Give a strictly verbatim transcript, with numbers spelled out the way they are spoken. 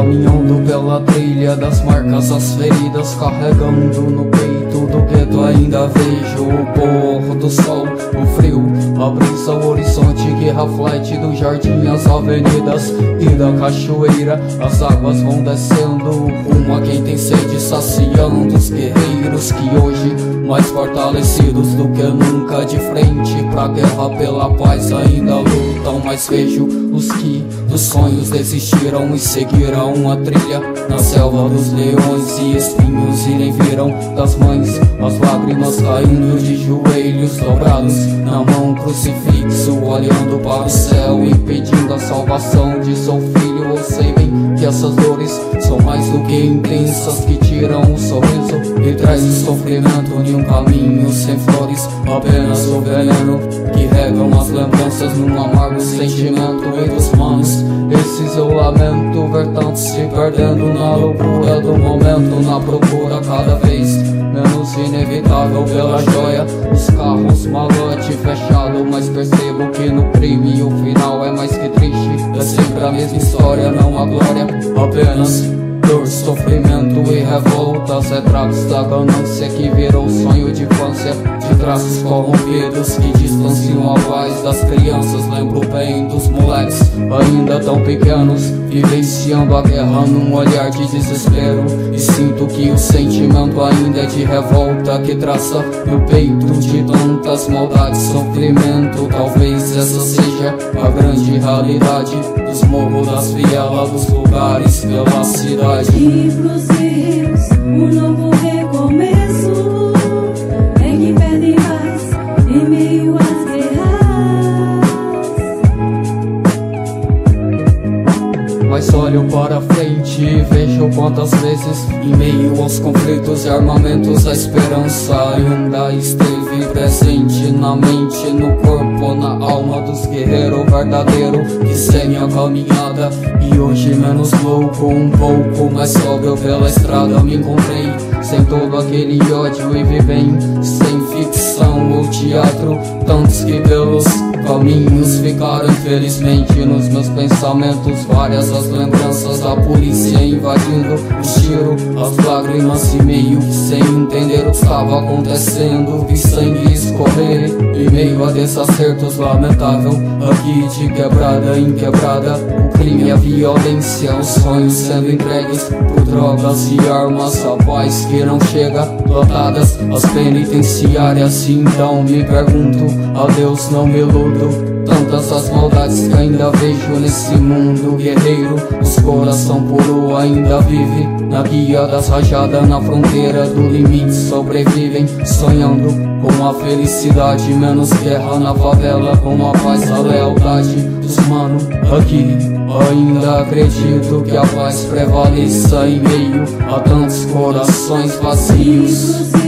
caminhando pela trilha das marcas, as feridas, carregando no peito do gueto. Ainda vejo o pôr do sol, o frio, a brisa, o horizonte que reflete do jardim as avenidas e da cachoeira. As águas vão descendo rumo a quem tem sede, saciando os guerreiros que hoje, mais fortalecidos do que nunca, de frente pra guerra pela paz ainda lutam. Mas vejo os que dos sonhos desistiram e seguirão a trilha na selva dos leões e espinhos, e nem viram das mães as lágrimas caindo de joelhos dobrados, na mão crucifixo, olhando para o céu e pedindo a salvação de seu filho. Ou sei bem que essas dores são mais do que intensas, que tiram o sorriso e traz o sofrimento de um caminho sem flores, apenas o veneno que regam as lembranças num amargo sentimento. E dos manos, esses eu lamento, ver tanto se perdendo na loucura do momento, na procura cada vez menos inevitável pela joia, os carros, malote fechado. Mas percebo que no crime o final é mais que triste, é sempre a mesma história, não há glória, apenas dor, sofrimento e revoltas, retratos da ganância que virou sonho de infância, de traços corrompidos que distanciam a voz das crianças. Lembro bem dos moleques ainda tão pequenos, vivenciando a guerra num olhar de desespero, e sinto que o sentimento ainda é de revolta, que traça no peito de tantas maldades, sofrimento. Talvez essa seja a grande realidade dos morros, das vielas, dos lugares pela cidade. E pros rios, um novo recomeço, em que pedem mais em meio às guerras. Mas olho para frente e vejo quantas vezes, em meio aos conflitos e armamentos, a esperança ainda esteve presente na mente, no corpo, na alma dos guerreiros verdadeiros que seguem a caminhada. E hoje menos louco, um pouco mais sóbrio pela estrada me encontrei, sem todo aquele ódio e vi bem, sem ficção ou teatro. Tantos que pelos caminhos ficaram infelizmente nos meus pensamentos, várias as lembranças da polícia invadindo, o tiro, as lágrimas e meio que sem entender o que estava acontecendo, vi sangue escorrer em meio a desacertos lamentável, aqui de quebrada em quebrada, o crime, a violência, os sonhos sendo entregues por drogas e armas, a paz que não chega, lotadas as penitenciárias. E então me pergunto, a Deus não me iludo, tantas as maldades que ainda vejo nesse mundo guerreiro. Os coração puro ainda vive na guia das rajadas, na fronteira do limite sobrevivem, sonhando com a felicidade, menos guerra na favela, com a paz, a lealdade dos mano aqui. Ainda acredito que a paz prevaleça em meio a tantos corações vazios.